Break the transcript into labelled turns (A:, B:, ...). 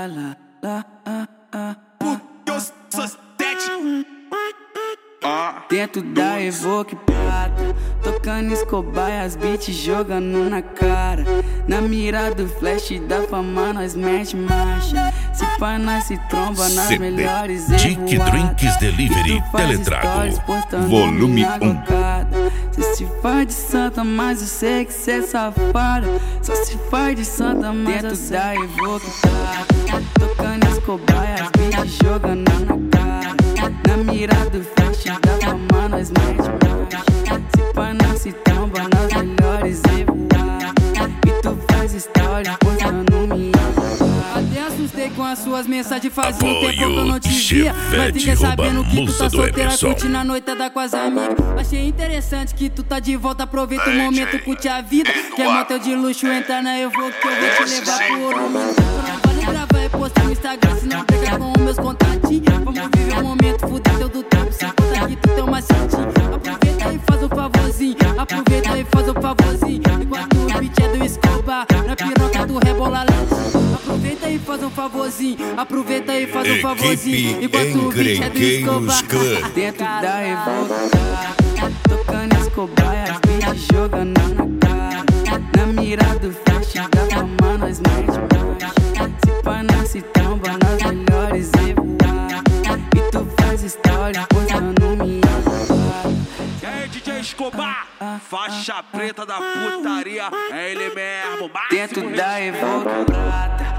A: lá, lá,
B: Porque eu sou sete.
A: Dentro da Evoque prata, tocando Escobar e as beats jogando na cara. Na mira do flash da fama nós mete marcha. Se pá nós se tromba nas
C: CB,
A: melhores
C: Dick Drinks Delivery, Teletrago, volume 1.
A: Cê se faz de santa, mas eu sei que cê é safada. Só se faz de santa, mas dentro da Evoque prata, tocando Escobar e as beats jogando na cara. Na mira do flash da fama nós mete marcha. Se pá nós se tromba nas melhores e voar. E tu faz história postando minha. Até assustei com as suas mensagens, fazia um tempo que eu não te via. Mas fiquei sabendo que tu tá solteira, curtindo a noitada com as amigas. Achei interessante que tu tá de volta, aproveita o momento, curte a vida. Quer motel de luxo, entra na Evoque que eu vou te levar pro ouro. Não vale gravar e postar no Instagram, se não pega com os meus contatinhos. Vamos viver o momento, fuder teu do tempo, sem contar que tu tem uma cintinha. Aproveita e faz o favorzinho, aproveita e faz o favorzinho. Enquanto o beat é do Escobar, na piroca do rebola lento. Aproveita e faz um favorzinho, aproveita e faz um favorzinho. Enquanto o beat é do Escobar, dentro da Evoque, tocando Escobar e as beats jogando na cara. Na mira do flash da fama nós mete marcha. Se pá nós se tromba nas melhores e voar. E tu faz história postando minha.
B: E aí, DJ Escobar, faixa preta da putaria, é ele mesmo.
A: Dentro da Evoque prata,